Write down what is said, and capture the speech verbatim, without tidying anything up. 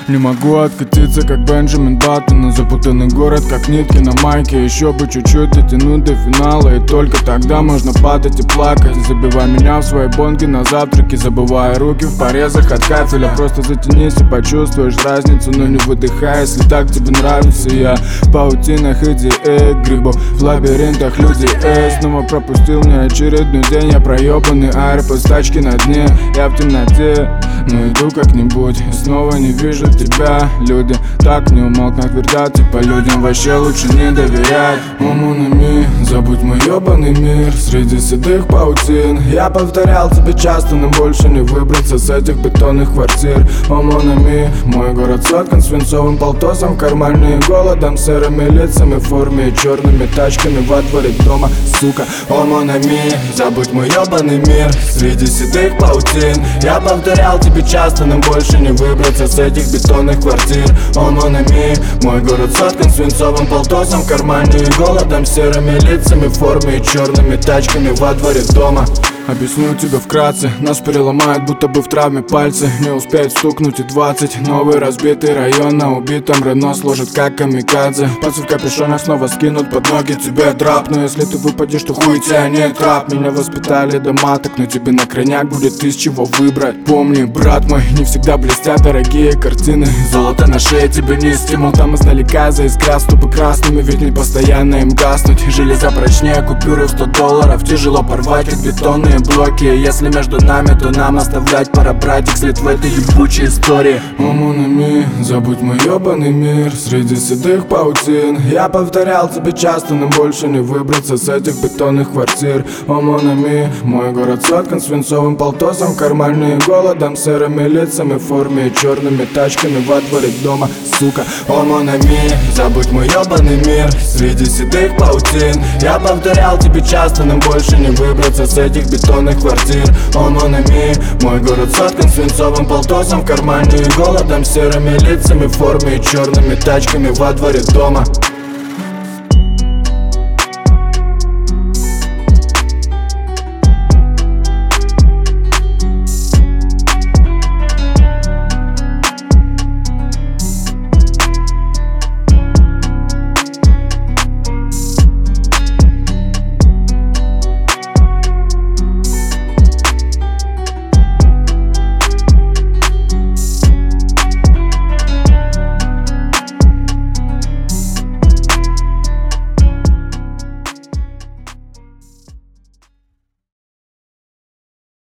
Не могу откатиться, как Бенджамин Баттон. Запутанный город, как нитки на майке. Еще бы чуть-чуть дотянуть до финала, и только тогда можно падать и плакать. Забивай меня в свои бонги на завтраки, забывая руки в порезах от кафеля. Просто затянись и почувствуешь разницу, но не выдыхай, если так тебе нравится. Я в паутинах идеек, грибу в лабиринтах людей. Эй, снова пропустил мне очередной день. Я проебанный аэропорт, тачки на дне. Я в темноте, но иду как-нибудь. И снова не вижу тебя. Люди так не умолкнут, твердят, типа людям вообще лучше не доверять. О, mon ami, забудь мой ебаный мир среди седых паутин. Я повторял тебе часто, но больше не выбраться с этих бетонных квартир. О, mon ami, мой город соткан свинцовым полтосом, кармальные голодом, серыми лицами в форме и черными тачками во дворе дома, сука. О, mon ami, забудь мой ебаный мир среди седых паутин. Я повторял тебе часто, но больше не выбраться с этих бетонных квартир. О, mon ami, мой город соткан свинцовым полтосом, кармальные голодом, серыми лицами в форме и черными тачками во дворе дома. Объясню тебе вкратце, нас переломает, будто бы в травме пальцы. Не успеет стукнуть и двадцать. Новый разбитый район, на убитом Рено сложит как камикадзе. Пальцы в капюшонах снова скинут под ноги тебе драп. Но если ты выпадешь, то хуй тебя не трап. Меня воспитали до маток, но тебе на крайняк будет из чего выбрать. Помни, брат мой, не всегда блестят дорогие картины. Золото на шее тебе не стимул, там издалека заискрят ступы красными, ведь не постоянно им гаснуть. Железа прочнее купюры в сто долларов, тяжело порвать как бетонные блоки. Если между нами, то нам оставлять пора братик след в этой ебучей истории. О, mon ami, забудь мой ебаный мир среди седых паутин. Я повторял тебе часто, но больше не выбраться с этих бетонных квартир. О, mon ami, мой город соткан свинцовым полтосом, кармальные голодом, серыми лицами в форме и черными тачками во дворе дома, сука. О, mon ami, забудь мой ебаный мир среди седых паутин. Я повторял тебе часто, но больше не выбраться с этих бетонных квартир. О, mon ami, мой город соткан свинцовым полтосом, кармальные голодом, серыми лицами в форме и черными тачками во дворе дома.